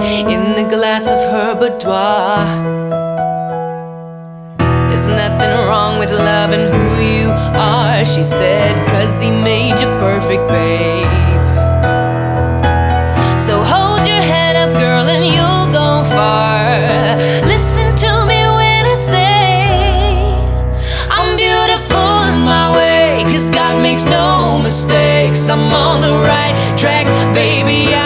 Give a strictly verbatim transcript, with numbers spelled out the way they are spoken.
in the glass of her boudoir. There's nothing wrong with loving who you are, she said, 'cause he made you perfect, babe. So hold your head up, girl, and you'll go far. Listen to me when I say I'm beautiful in my way, 'cause God makes no mistakes. I'm on the right track, baby. I